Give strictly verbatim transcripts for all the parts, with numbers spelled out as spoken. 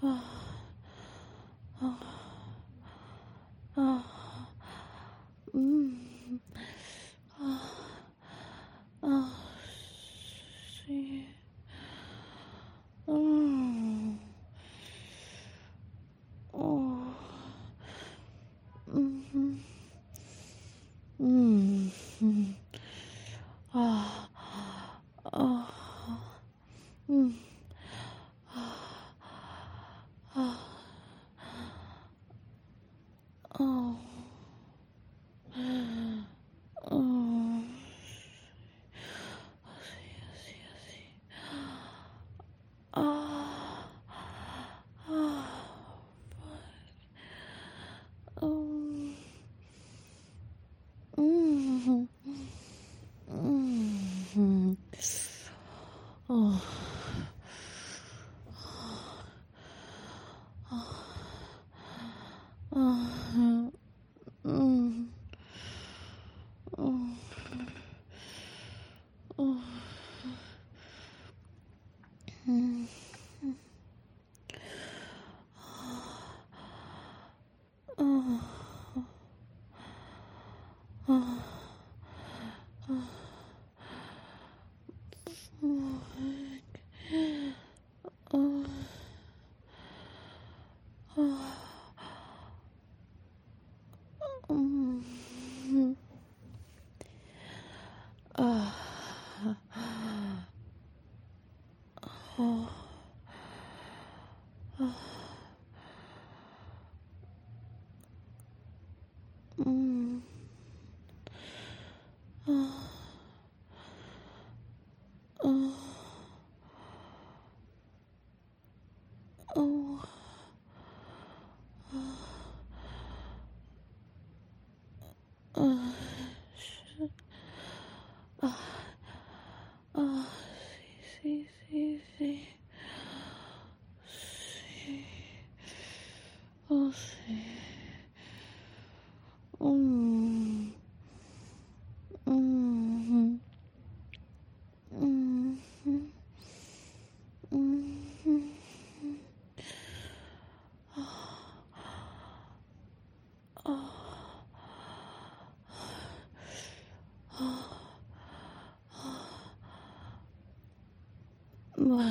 Mm. Oh, see. Mm. Oh. Mm-hmm. Mm-hmm. Ah. Oh. Mm. Ah. Oh. Oh. I see, I see, I see. Ah. Ah. Um. Mm-hmm. Mm-hmm. Oh. Oh. Mm. Oh. Oh. Mm. Oh. Oh. Oh. Oh. Oh. Mm. Ah. Oh. Oh. Mm. Oh. Oh. Oh. Oh. Ah. Ah. See, see, see, see. Oh, see. Mm. Mm. Mm. Mm. Ah.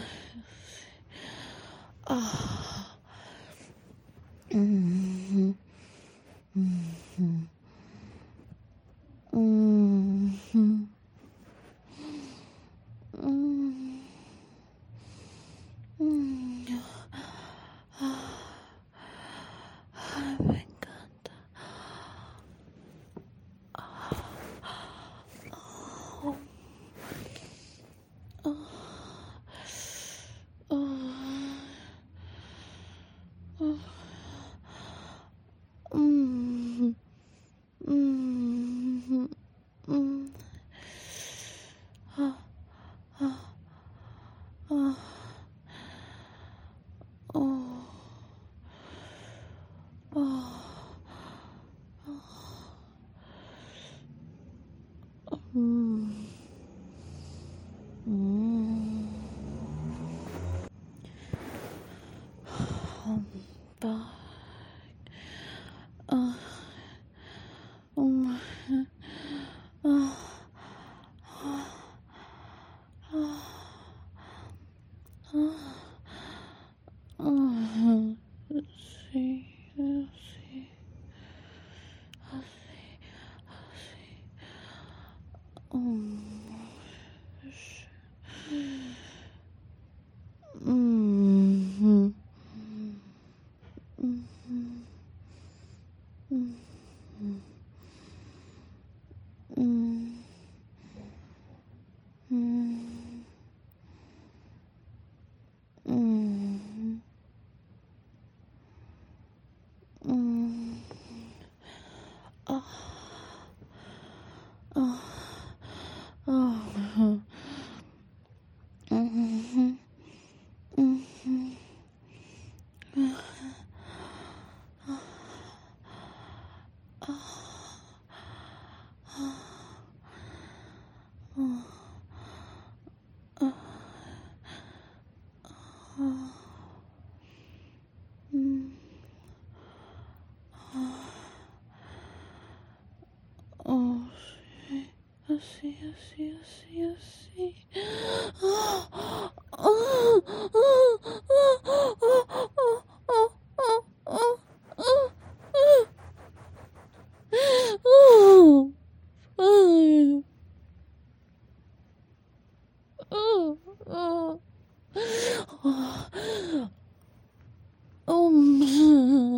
Mm. Mm. Mm. Mm. Mm. Me encanta. Oh. Oh. Oh. Oh. Mm. Mm. Mm. Ah. Ah. Ah. Oh. Oh. Mm. Mm. Um, back. Uh, um, uh, uh, see, see, um, mm, mm, mm, mm, mm, mm, mm, oh, oh, oh, mm, mm, see, I see, I see, I see. Oh, oh, oh, oh, oh, oh, oh, oh, oh, oh, oh, oh, oh, oh, oh, oh,